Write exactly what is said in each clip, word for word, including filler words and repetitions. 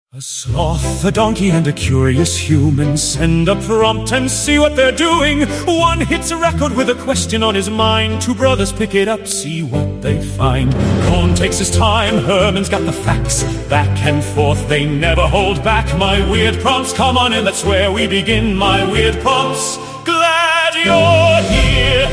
A sloth, a donkey, and a curious human send a prompt and see what they're doing. One hits a record with a question on his mind. Two brothers pick it up, see what they find. Cohn takes his time, Herman's got the facts. Back and forth, they never hold back. My weird prompts, come on in, that's where we begin. My weird prompts, glad you're here.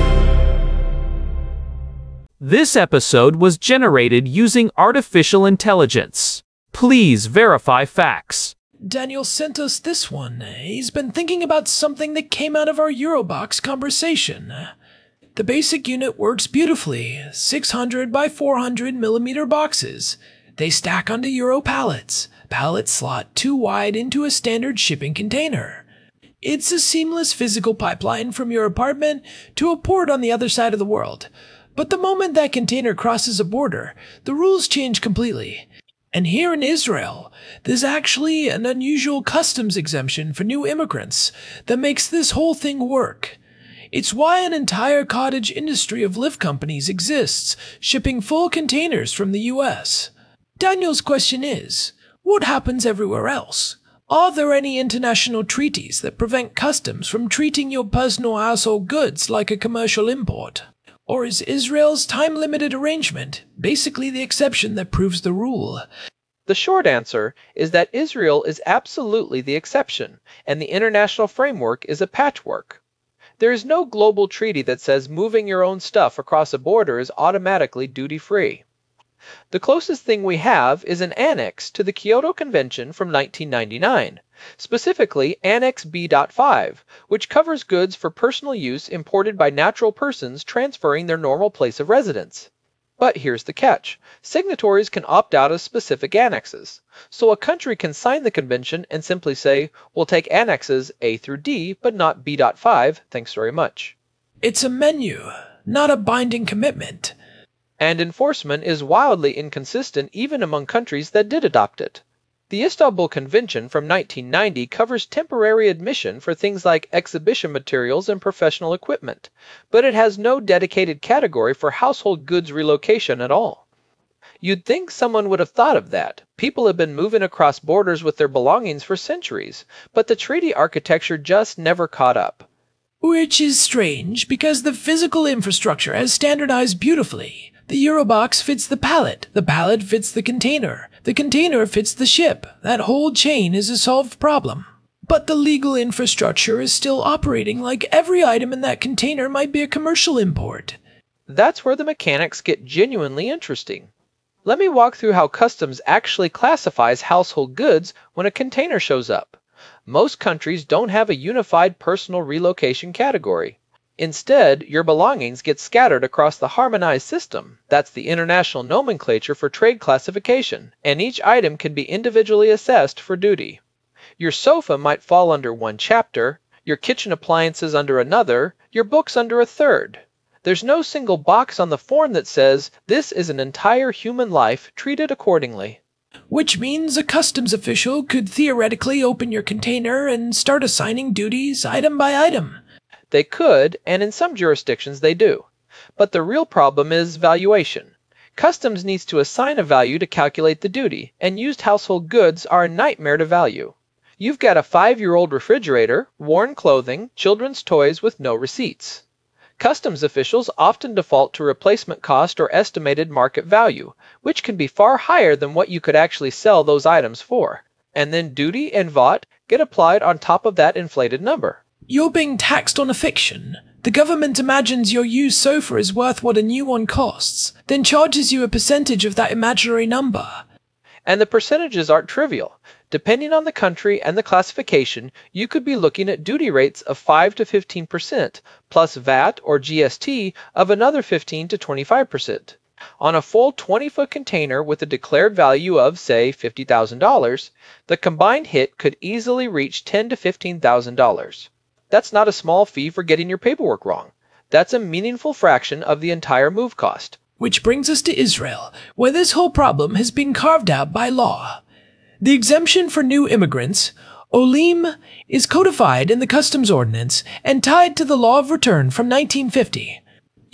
This episode was generated using artificial intelligence. Please verify facts. Daniel sent us this one. He's been thinking about something that came out of our Eurobox conversation. The basic unit works beautifully. six hundred by four hundred millimeter boxes. They stack onto Euro pallets. Pallets slot too wide into a standard shipping container. It's a seamless physical pipeline from your apartment to a port on the other side of the world. But the moment that container crosses a border, the rules change completely. And here in Israel, there's actually an unusual customs exemption for new immigrants that makes this whole thing work. It's why an entire cottage industry of lift companies exists, shipping full containers from the U S. Daniel's question is, what happens everywhere else? Are there any international treaties that prevent customs from treating your personal household goods like a commercial import? Or is Israel's time-limited arrangement basically the exception that proves the rule? The short answer is that Israel is absolutely the exception, and the international framework is a patchwork. There is no global treaty that says moving your own stuff across a border is automatically duty-free. The closest thing we have is an annex to the Kyoto Convention from nineteen ninety-nine, specifically Annex B five, which covers goods for personal use imported by natural persons transferring their normal place of residence. But here's the catch. Signatories can opt out of specific annexes. So a country can sign the convention and simply say, we'll take annexes A through D, but not B five, thanks very much. It's a menu, not a binding commitment. And enforcement is wildly inconsistent even among countries that did adopt it. The Istanbul Convention from nineteen ninety covers temporary admission for things like exhibition materials and professional equipment, but it has no dedicated category for household goods relocation at all. You'd think someone would have thought of that. People have been moving across borders with their belongings for centuries, but the treaty architecture just never caught up. Which is strange, because the physical infrastructure has standardized beautifully. The Eurobox fits the pallet, the pallet fits the container, the container fits the ship. That whole chain is a solved problem. But the legal infrastructure is still operating like every item in that container might be a commercial import. That's where the mechanics get genuinely interesting. Let me walk through how customs actually classifies household goods when a container shows up. Most countries don't have a unified personal relocation category. Instead, your belongings get scattered across the harmonized system. That's the international nomenclature for trade classification, and each item can be individually assessed for duty. Your sofa might fall under one chapter, your kitchen appliances under another, your books under a third. There's no single box on the form that says, this is an entire human life treated accordingly. Which means a customs official could theoretically open your container and start assigning duties item by item. They could, and in some jurisdictions they do. But the real problem is valuation. Customs needs to assign a value to calculate the duty, and used household goods are a nightmare to value. You've got a five-year-old refrigerator, worn clothing, children's toys with no receipts. Customs officials often default to replacement cost or estimated market value, which can be far higher than what you could actually sell those items for. And then duty and V A T get applied on top of that inflated number. You're being taxed on a fiction. The government imagines your used sofa is worth what a new one costs, then charges you a percentage of that imaginary number. And the percentages aren't trivial. Depending on the country and the classification, you could be looking at duty rates of five to fifteen percent, plus V A T or G S T of another fifteen to twenty-five percent. On a full twenty-foot container with a declared value of, say, fifty thousand dollars, the combined hit could easily reach ten thousand to fifteen thousand dollars. That's not a small fee for getting your paperwork wrong. That's a meaningful fraction of the entire move cost. Which brings us to Israel, where this whole problem has been carved out by law. The exemption for new immigrants, Olim, is codified in the customs ordinance and tied to the law of return from nineteen fifty.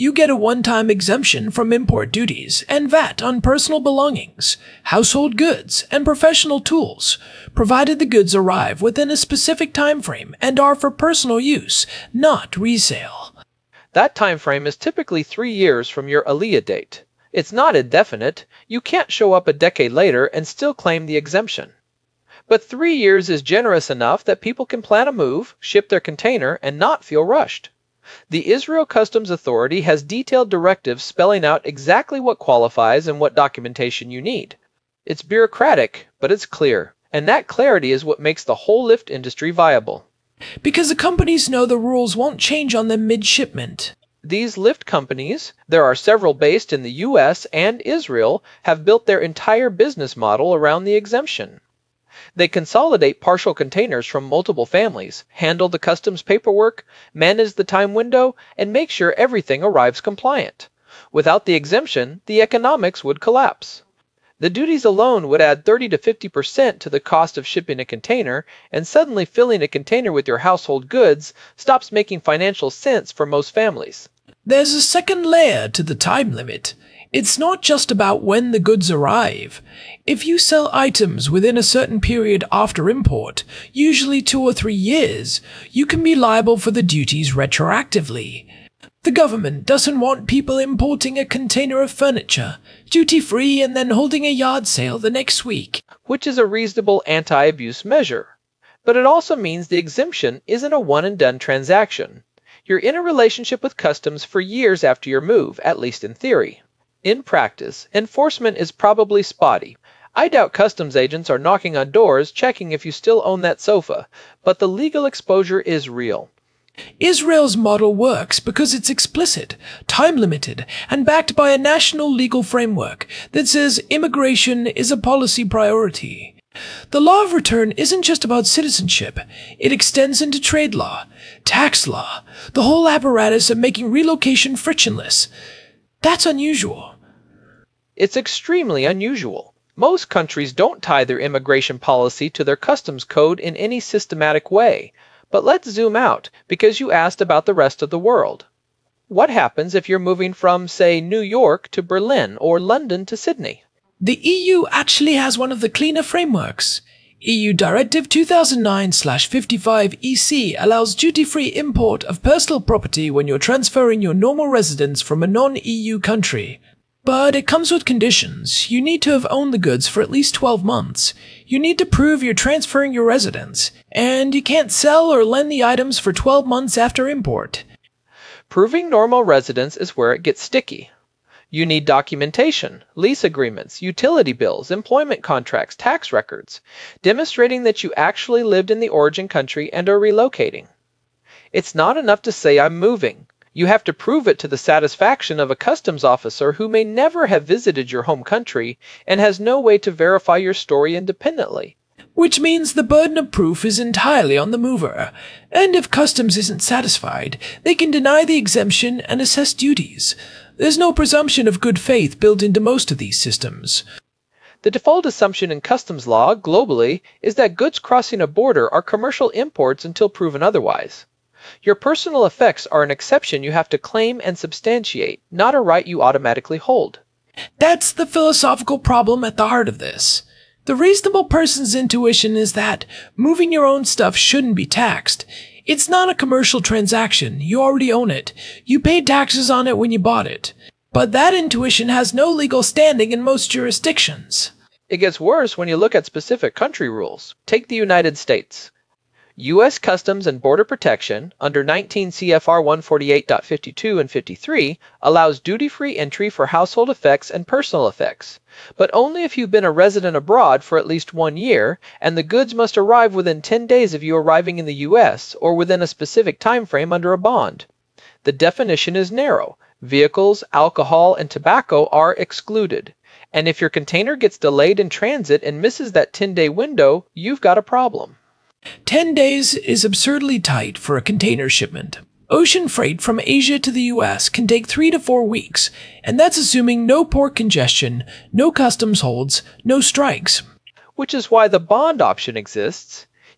You get a one-time exemption from import duties and V A T on personal belongings, household goods, and professional tools, provided the goods arrive within a specific time frame and are for personal use, not resale. That time frame is typically three years from your Aliyah date. It's not indefinite. You can't show up a decade later and still claim the exemption. But three years is generous enough that people can plan a move, ship their container, and not feel rushed. The Israel Customs Authority has detailed directives spelling out exactly what qualifies and what documentation you need. It's bureaucratic, but it's clear, and that clarity is what makes the whole lift industry viable. Because the companies know the rules won't change on them mid-shipment. These lift companies, there are several based in the U S and Israel, have built their entire business model around the exemption. They consolidate partial containers from multiple families, handle the customs paperwork, manage the time window, and make sure everything arrives compliant. Without the exemption, the economics would collapse. The duties alone would add thirty to fifty percent to the cost of shipping a container, and suddenly filling a container with your household goods stops making financial sense for most families. There's a second layer to the time limit. It's not just about when the goods arrive. If you sell items within a certain period after import, usually two or three years, you can be liable for the duties retroactively. The government doesn't want people importing a container of furniture, duty-free, and then holding a yard sale the next week. Which is a reasonable anti-abuse measure. But it also means the exemption isn't a one-and-done transaction. You're in a relationship with customs for years after your move, at least in theory. In practice, enforcement is probably spotty. I doubt customs agents are knocking on doors checking if you still own that sofa, but the legal exposure is real. Israel's model works because it's explicit, time-limited, and backed by a national legal framework that says immigration is a policy priority. The law of return isn't just about citizenship. It extends into trade law, tax law, the whole apparatus of making relocation frictionless. That's unusual. It's extremely unusual. Most countries don't tie their immigration policy to their customs code in any systematic way. But let's zoom out, because you asked about the rest of the world. What happens if you're moving from, say, New York to Berlin or London to Sydney? The E U actually has one of the cleaner frameworks. E U Directive two thousand nine fifty-five E C allows duty-free import of personal property when you're transferring your normal residence from a non-E U country. But it comes with conditions. You need to have owned the goods for at least twelve months. You need to prove you're transferring your residence. And you can't sell or lend the items for twelve months after import. Proving normal residence is where it gets sticky. You need documentation, lease agreements, utility bills, employment contracts, tax records, demonstrating that you actually lived in the origin country and are relocating. It's not enough to say I'm moving. You have to prove it to the satisfaction of a customs officer who may never have visited your home country and has no way to verify your story independently. Which means the burden of proof is entirely on the mover. And if customs isn't satisfied, they can deny the exemption and assess duties. There's no presumption of good faith built into most of these systems. The default assumption in customs law, globally, is that goods crossing a border are commercial imports until proven otherwise. Your personal effects are an exception you have to claim and substantiate, not a right you automatically hold. That's the philosophical problem at the heart of this. The reasonable person's intuition is that moving your own stuff shouldn't be taxed. It's not a commercial transaction. You already own it. You paid taxes on it when you bought it. But that intuition has no legal standing in most jurisdictions. It gets worse when you look at specific country rules. Take the United States. U S Customs and Border Protection, under nineteen C F R one forty-eight point fifty-two and fifty-three, allows duty-free entry for household effects and personal effects, but only if you've been a resident abroad for at least one year, and the goods must arrive within ten days of you arriving in the U S or within a specific time frame under a bond. The definition is narrow. Vehicles, alcohol, and tobacco are excluded. And if your container gets delayed in transit and misses that ten-day window, you've got a problem. Ten days is absurdly tight for a container shipment. Ocean freight from Asia to the U S can take three to four weeks, and that's assuming no port congestion, no customs holds, no strikes. Which is why the bond option exists.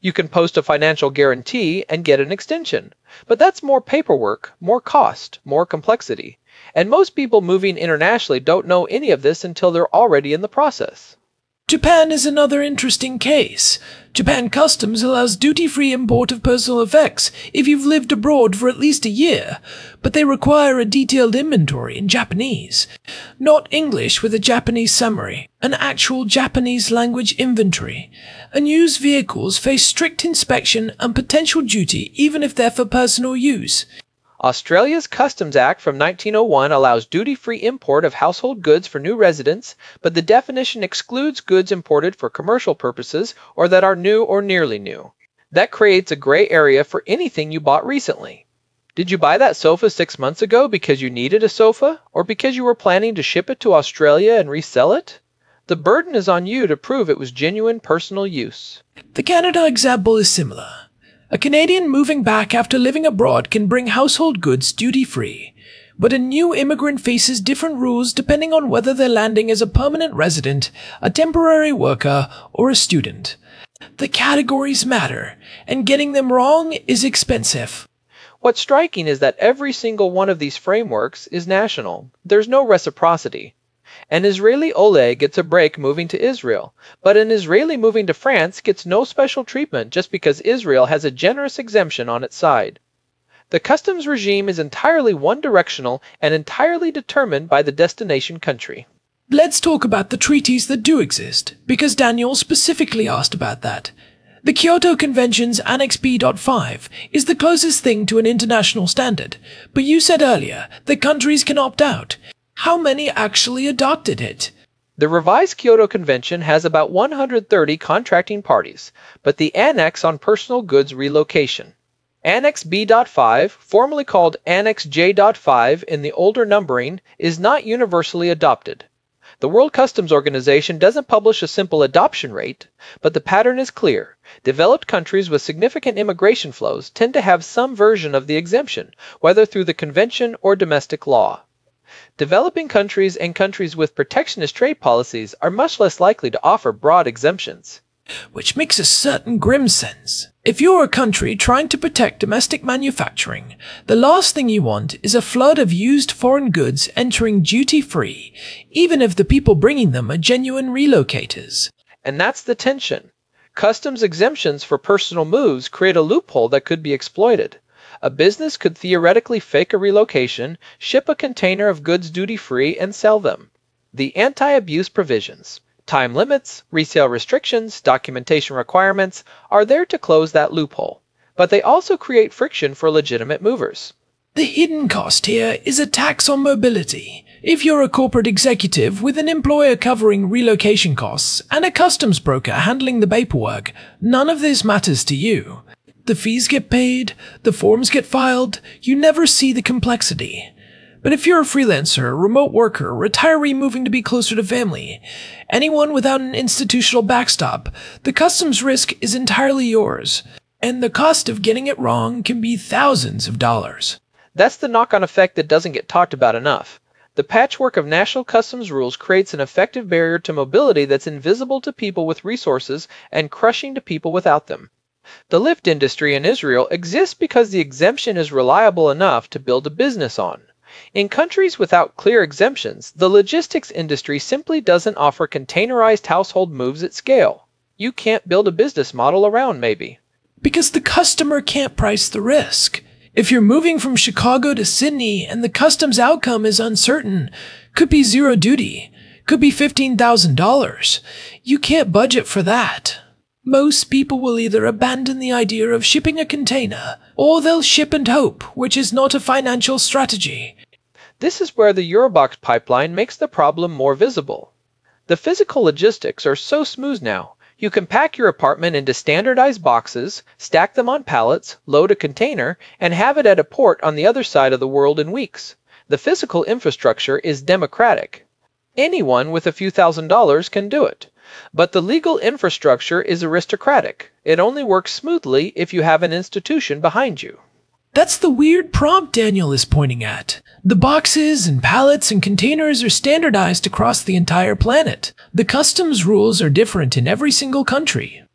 You can post a financial guarantee and get an extension. But that's more paperwork, more cost, more complexity. And most people moving internationally don't know any of this until they're already in the process. Japan is another interesting case. Japan Customs allows duty-free import of personal effects if you've lived abroad for at least a year, but they require a detailed inventory in Japanese, not English with a Japanese summary, an actual Japanese language inventory. And used vehicles face strict inspection and potential duty even if they're for personal use. Australia's Customs Act from nineteen oh one allows duty-free import of household goods for new residents, but the definition excludes goods imported for commercial purposes or that are new or nearly new. That creates a gray area for anything you bought recently. Did you buy that sofa six months ago because you needed a sofa, or because you were planning to ship it to Australia and resell it? The burden is on you to prove it was genuine personal use. The Canada example is similar. A Canadian moving back after living abroad can bring household goods duty-free, but a new immigrant faces different rules depending on whether they're landing as a permanent resident, a temporary worker, or a student. The categories matter, and getting them wrong is expensive. What's striking is that every single one of these frameworks is national. There's no reciprocity. An Israeli Ole gets a break moving to Israel, but an Israeli moving to France gets no special treatment just because Israel has a generous exemption on its side. The customs regime is entirely one-directional and entirely determined by the destination country. Let's talk about the treaties that do exist, because Daniel specifically asked about that. The Kyoto Convention's Annex B five is the closest thing to an international standard, but you said earlier that countries can opt out. How many actually adopted it? The revised Kyoto Convention has about one hundred thirty contracting parties, but the Annex on Personal Goods Relocation, Annex B five, formerly called Annex J five in the older numbering, is not universally adopted. The World Customs Organization doesn't publish a simple adoption rate, but the pattern is clear. Developed countries with significant immigration flows tend to have some version of the exemption, whether through the convention or domestic law. Developing countries and countries with protectionist trade policies are much less likely to offer broad exemptions. Which makes a certain grim sense. If you're a country trying to protect domestic manufacturing, the last thing you want is a flood of used foreign goods entering duty-free, even if the people bringing them are genuine relocators. And that's the tension. Customs exemptions for personal moves create a loophole that could be exploited. A business could theoretically fake a relocation, ship a container of goods duty-free, and sell them. The anti-abuse provisions, time limits, resale restrictions, documentation requirements are there to close that loophole, but they also create friction for legitimate movers. The hidden cost here is a tax on mobility. If you're a corporate executive with an employer covering relocation costs and a customs broker handling the paperwork, none of this matters to you. The fees get paid, the forms get filed, you never see the complexity. But if you're a freelancer, remote worker, retiree moving to be closer to family, anyone without an institutional backstop, the customs risk is entirely yours, and the cost of getting it wrong can be thousands of dollars. That's the knock-on effect that doesn't get talked about enough. The patchwork of national customs rules creates an effective barrier to mobility that's invisible to people with resources and crushing to people without them. The lift industry in Israel exists because the exemption is reliable enough to build a business on. In countries without clear exemptions, the logistics industry simply doesn't offer containerized household moves at scale. You can't build a business model around, maybe. Because the customer can't price the risk. If you're moving from Chicago to Sydney and the customs outcome is uncertain, could be zero duty, could be fifteen thousand dollars. You can't budget for that. Most people will either abandon the idea of shipping a container, or they'll ship and hope, which is not a financial strategy. This is where the Eurobox pipeline makes the problem more visible. The physical logistics are so smooth now. You can pack your apartment into standardized boxes, stack them on pallets, load a container, and have it at a port on the other side of the world in weeks. The physical infrastructure is democratic. Anyone with a few thousand dollars can do it. But the legal infrastructure is aristocratic. It only works smoothly if you have an institution behind you. That's the weird prompt Daniel is pointing at. The boxes and pallets and containers are standardized across the entire planet. The customs rules are different in every single country.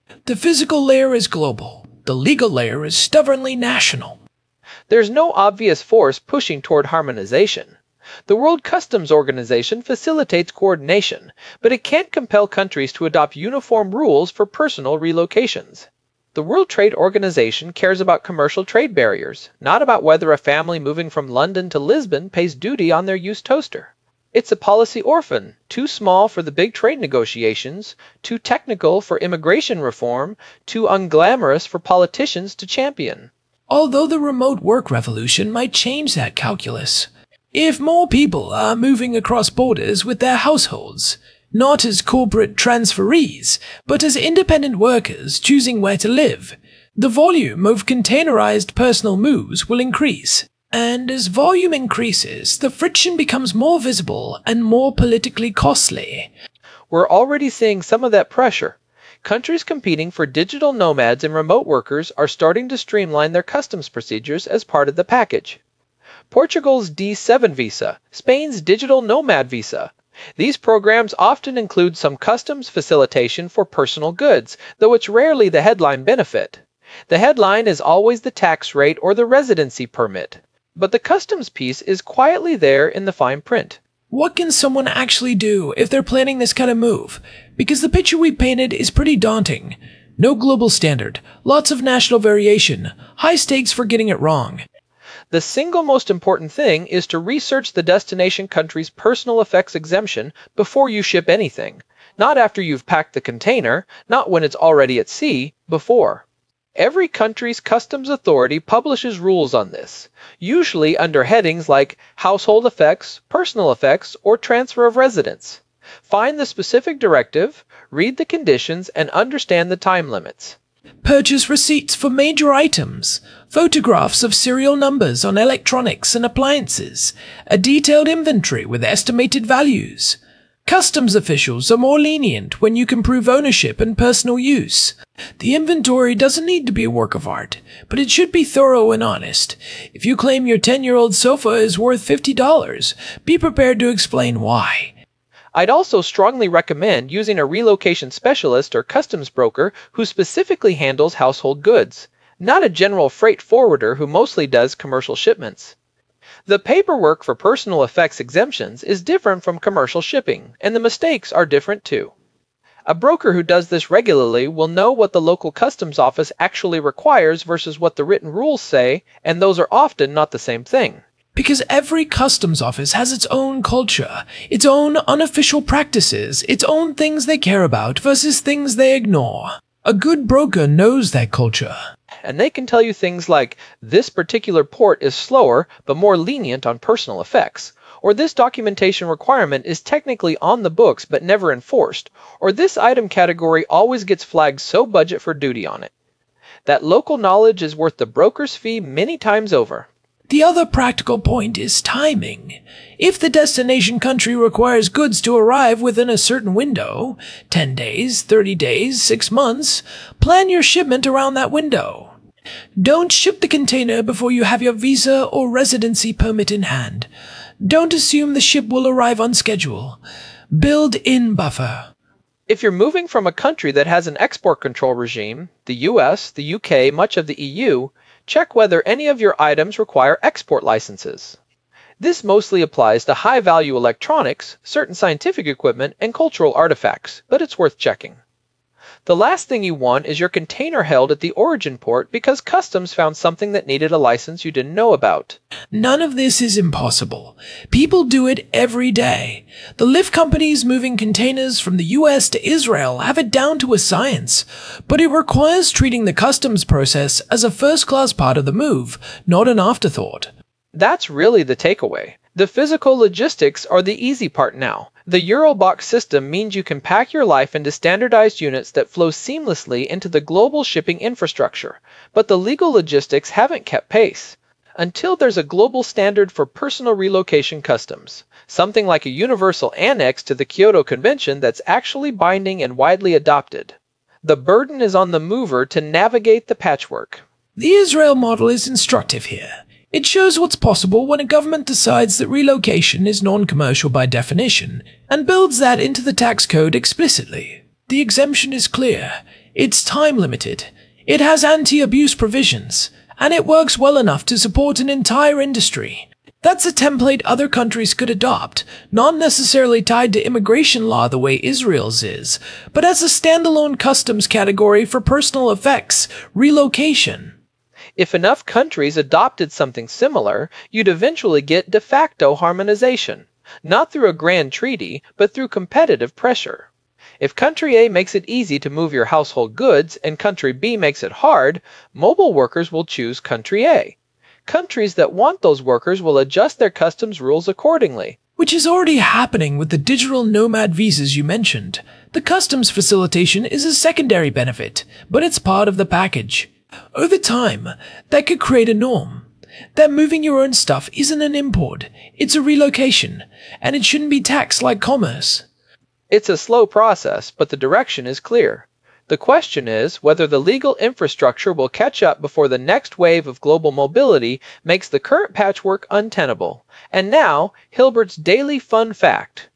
The physical layer is global. The legal layer is stubbornly national. There's no obvious force pushing toward harmonization. The World Customs Organization facilitates coordination, but it can't compel countries to adopt uniform rules for personal relocations. The World Trade Organization cares about commercial trade barriers, not about whether a family moving from London to Lisbon pays duty on their used toaster. It's a policy orphan, too small for the big trade negotiations, too technical for immigration reform, too unglamorous for politicians to champion. Although the remote work revolution might change that calculus. If more people are moving across borders with their households, not as corporate transferees, but as independent workers choosing where to live, the volume of containerized personal moves will increase. And as volume increases, the friction becomes more visible and more politically costly. We're already seeing some of that pressure. Countries competing for digital nomads and remote workers are starting to streamline their customs procedures as part of the package. Portugal's D seven visa, Spain's digital nomad visa. These programs often include some customs facilitation for personal goods, though it's rarely the headline benefit. The headline is always the tax rate or the residency permit, but the customs piece is quietly there in the fine print. What can someone actually do if they're planning this kind of move? Because the picture we painted is pretty daunting. No global standard, lots of national variation, high stakes for getting it wrong. The single most important thing is to research the destination country's personal effects exemption before you ship anything. Not after you've packed the container, not when it's already at sea, before. Every country's customs authority publishes rules on this, usually under headings like household effects, personal effects, or transfer of residence. Find the specific directive, read the conditions, and understand the time limits. Purchase receipts for major items, photographs of serial numbers on electronics and appliances, a detailed inventory with estimated values. Customs officials are more lenient when you can prove ownership and personal use. The inventory doesn't need to be a work of art, but it should be thorough and honest. If you claim your ten-year-old sofa is worth fifty dollars, be prepared to explain why. I'd also strongly recommend using a relocation specialist or customs broker who specifically handles household goods, not a general freight forwarder who mostly does commercial shipments. The paperwork for personal effects exemptions is different from commercial shipping, and the mistakes are different too. A broker who does this regularly will know what the local customs office actually requires versus what the written rules say, and those are often not the same thing. Because every customs office has its own culture, its own unofficial practices, its own things they care about versus things they ignore. A good broker knows that culture. And they can tell you things like, this particular port is slower but more lenient on personal effects, or this documentation requirement is technically on the books but never enforced, or this item category always gets flagged so budget for duty on it. That local knowledge is worth the broker's fee many times over. The other practical point is timing. If the destination country requires goods to arrive within a certain window, ten days, thirty days, six months, plan your shipment around that window. Don't ship the container before you have your visa or residency permit in hand. Don't assume the ship will arrive on schedule. Build in buffer. If you're moving from a country that has an export control regime, the U S, the U K, much of the E U, check whether any of your items require export licenses. This mostly applies to high-value electronics, certain scientific equipment, and cultural artifacts, but it's worth checking. The last thing you want is your container held at the origin port because customs found something that needed a license you didn't know about. None of this is impossible. People do it every day. The lift companies moving containers from the U S to Israel have it down to a science, but it requires treating the customs process as a first-class part of the move, not an afterthought. That's really the takeaway. The physical logistics are the easy part now. The Eurobox system means you can pack your life into standardized units that flow seamlessly into the global shipping infrastructure, but the legal logistics haven't kept pace. Until there's a global standard for personal relocation customs, something like a universal annex to the Kyoto Convention that's actually binding and widely adopted. The burden is on the mover to navigate the patchwork. The Israel model is instructive here. It shows what's possible when a government decides that relocation is non-commercial by definition, and builds that into the tax code explicitly. The exemption is clear. It's time-limited. It has anti-abuse provisions, and it works well enough to support an entire industry. That's a template other countries could adopt, not necessarily tied to immigration law the way Israel's is, but as a standalone customs category for personal effects, relocation. If enough countries adopted something similar, you'd eventually get de facto harmonization, not through a grand treaty, but through competitive pressure. If country A makes it easy to move your household goods and country B makes it hard, mobile workers will choose country A. Countries that want those workers will adjust their customs rules accordingly. Which is already happening with the digital nomad visas you mentioned. The customs facilitation is a secondary benefit, but it's part of the package. Over time, that could create a norm. That moving your own stuff isn't an import, it's a relocation, and it shouldn't be taxed like commerce. It's a slow process, but the direction is clear. The question is whether the legal infrastructure will catch up before the next wave of global mobility makes the current patchwork untenable. And now, Hilbert's daily fun fact.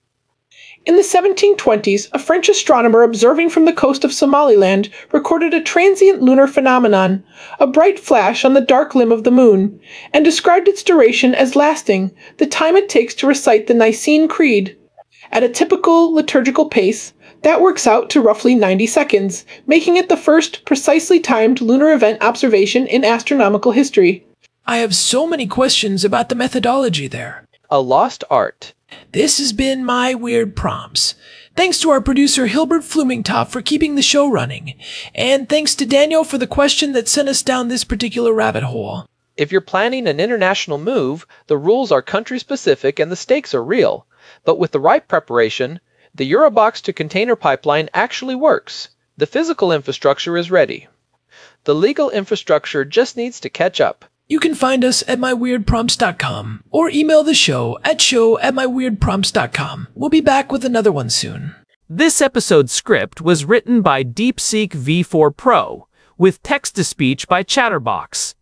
In the seventeen twenties, a French astronomer observing from the coast of Somaliland recorded a transient lunar phenomenon, a bright flash on the dark limb of the moon, and described its duration as lasting the time it takes to recite the Nicene Creed. At a typical liturgical pace, that works out to roughly ninety seconds, making it the first precisely timed lunar event observation in astronomical history. I have so many questions about the methodology there. A lost art. This has been My Weird Prompts. Thanks to our producer Hilbert Flumingtop for keeping the show running, and thanks to Daniel for the question that sent us down this particular rabbit hole. If you're planning an international move, the rules are country-specific and the stakes are real. But with the right preparation, the Eurobox to container pipeline actually works. The physical infrastructure is ready. The legal infrastructure just needs to catch up. You can find us at my weird prompts dot com or email the show at show at my weird prompts dot com. We'll be back with another one soon. This episode's script was written by DeepSeek V four Pro, with text-to-speech by Chatterbox.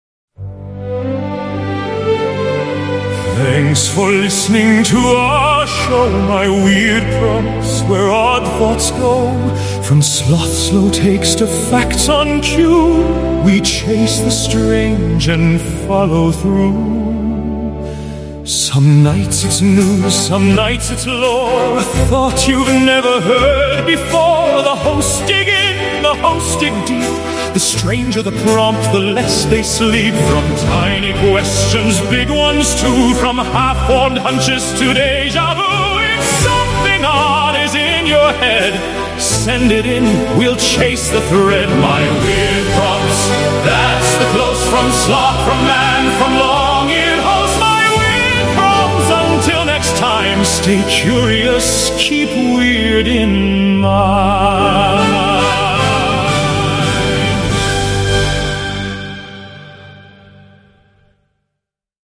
Thanks for listening to our show, My Weird Prompts, where odd thoughts go. From sloth slow takes to facts on cue, we chase the strange and follow through. Some nights it's news, some nights it's lore, a thought you've never heard before. The hosts dig in, the hosts dig deep. The stranger the prompt, the less they sleep. From tiny questions, big ones too, from half-formed hunches to deja vu. If something odd is in your head, send it in, we'll chase the thread. My Weird Prompts, that's the close from sloth, from man, from long-eared host. My Weird Prompts, until next time, stay curious, keep weird in mind.